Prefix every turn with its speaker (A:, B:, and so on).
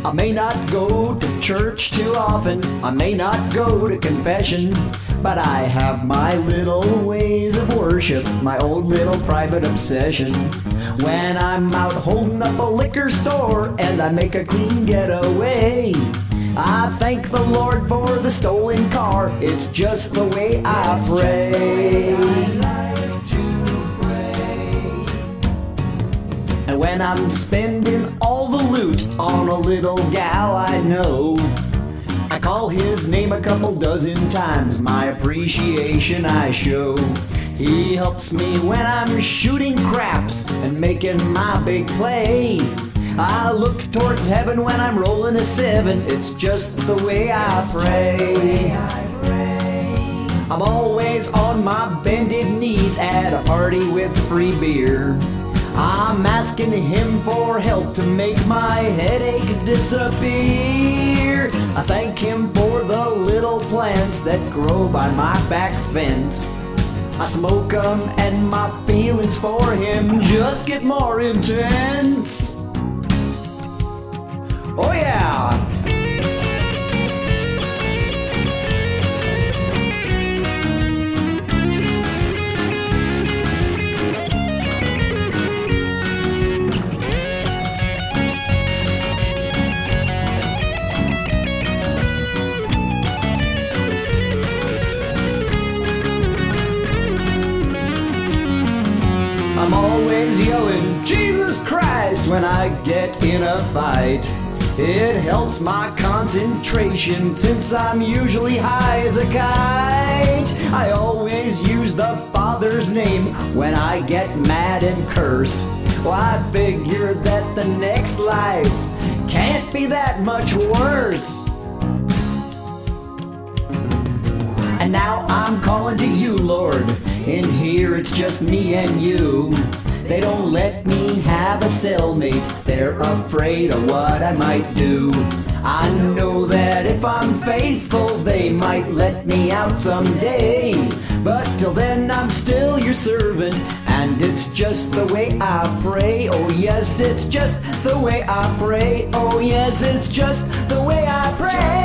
A: I may not go to church too often, I may not go to confession, but I have my little ways of worship, my own little private obsession. When I'm out holding up a liquor store and I make a clean getaway, I thank the Lord for the stolen car, it's just the way I pray. And when I'm spending all the loot on a little gal I know, I call his name a couple dozen times, my appreciation I show. He helps me when I'm shooting craps and making my big play. I look towards heaven when I'm rolling a 7, it's just the way I pray. I'm always on my bended knees at a party with free beer. I'm asking him for help to make my headache disappear. I thank him for the little plants that grow by my back fence. I smoke 'em and my feelings for him just get more intense. Oh yeah! I'm always yelling, Jesus Christ, when I get in a fight. It helps my concentration since I'm usually high as a kite. I always use the Father's name when I get mad and curse. Well, I figure that the next life can't be that much worse. And now I'm calling to you, Lord. In here it's just me and you. They don't let me have a cellmate, they're afraid of what I might do. I know that if I'm faithful, they might let me out someday. But till then I'm still your servant, and it's just the way I pray. Oh yes, it's just the way I pray. Oh yes, it's just the way I pray.